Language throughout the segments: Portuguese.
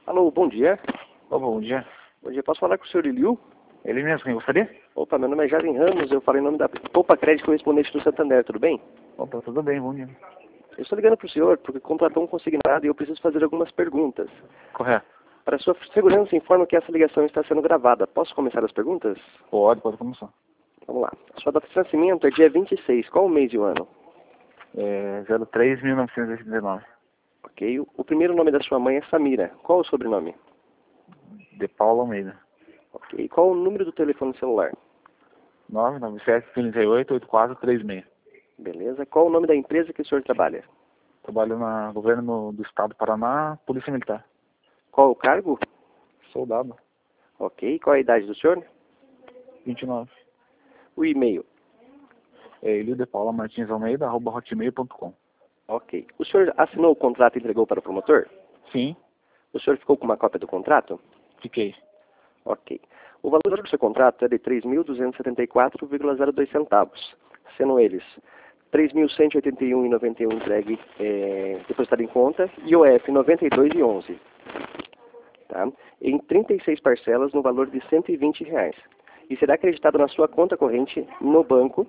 Alô, bom dia. Opa, bom dia. Bom dia, posso falar com o senhor Iliu? Ele mesmo, quem gostaria? Opa, meu nome é Jaren Ramos, eu falo em nome da Poupa Crédito correspondente do Santander, tudo bem? Opa, tudo bem, bom dia. Eu estou ligando para o senhor porque contratou um consignado e eu preciso fazer algumas perguntas. Correto. Para sua segurança, informo que essa ligação está sendo gravada. Posso começar as perguntas? Pode começar. Vamos lá. Sua data de nascimento é dia 26. Qual o mês e o ano? 03.1989. Ok. O primeiro nome da sua mãe é Samira. Qual o sobrenome? De Paula Almeida. Ok. Qual o número do telefone celular? 997-38-8436. Beleza. Qual o nome da empresa que o senhor trabalha? Trabalho no governo do estado do Paraná, Polícia Militar. Qual o cargo? Soldado. Ok. Qual a idade do senhor? 29. O e-mail? iliodepaulamartinsalmeida@hotmail.com. Ok. O senhor assinou o contrato e entregou para o promotor? Sim, O senhor ficou com uma cópia do contrato? fiquei. Ok. O valor do seu contrato é de 3.274,02 centavos, sendo eles 3.181,91 entregue depositado em conta e OF 92,11. Tá? Em 36 parcelas no valor de R$ 120. E será acreditado na sua conta corrente no banco,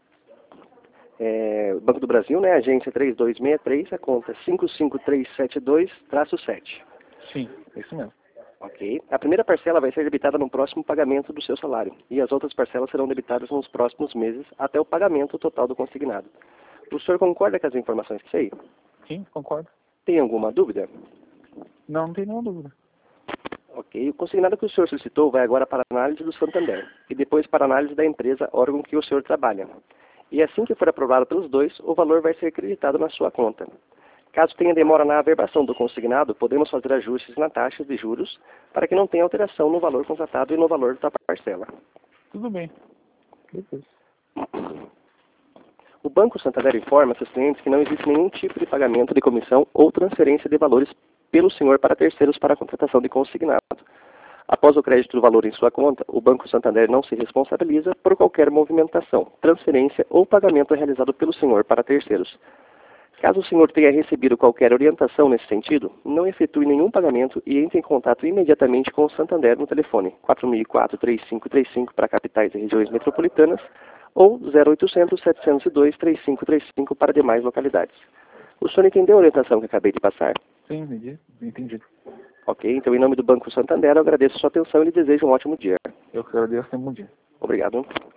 Banco do Brasil, né? Agência 3263, a conta 55372-7. Sim, é isso mesmo. Ok. A primeira parcela vai ser debitada no próximo pagamento do seu salário. E as outras parcelas serão debitadas nos próximos meses até o pagamento total do consignado. O senhor concorda com as informações que sei? Sim, concordo. Tem alguma dúvida? Não tem nenhuma dúvida. Ok. O consignado que o senhor solicitou vai agora para a análise do Santander. E depois para a análise da empresa, órgão que o senhor trabalha. E assim que for aprovado pelos dois, o valor vai ser acreditado na sua conta. Caso tenha demora na averbação do consignado, podemos fazer ajustes na taxa de juros para que não tenha alteração no valor contratado e no valor da parcela. Tudo bem. Beleza. O Banco Santander informa seus clientes que não existe nenhum tipo de pagamento de comissão ou transferência de valores pelo senhor para terceiros para a contratação de consignado. Após o crédito do valor em sua conta, o Banco Santander não se responsabiliza por qualquer movimentação, transferência ou pagamento realizado pelo senhor para terceiros. Caso o senhor tenha recebido qualquer orientação nesse sentido, não efetue nenhum pagamento e entre em contato imediatamente com o Santander no telefone 4004-3535 para capitais e regiões metropolitanas ou 0800-702-3535 para demais localidades. O senhor entendeu a orientação que acabei de passar? Sim, entendi. Ok, então em nome do Banco Santander eu agradeço a sua atenção e lhe desejo um ótimo dia. Eu que agradeço, tenha um bom dia. Obrigado.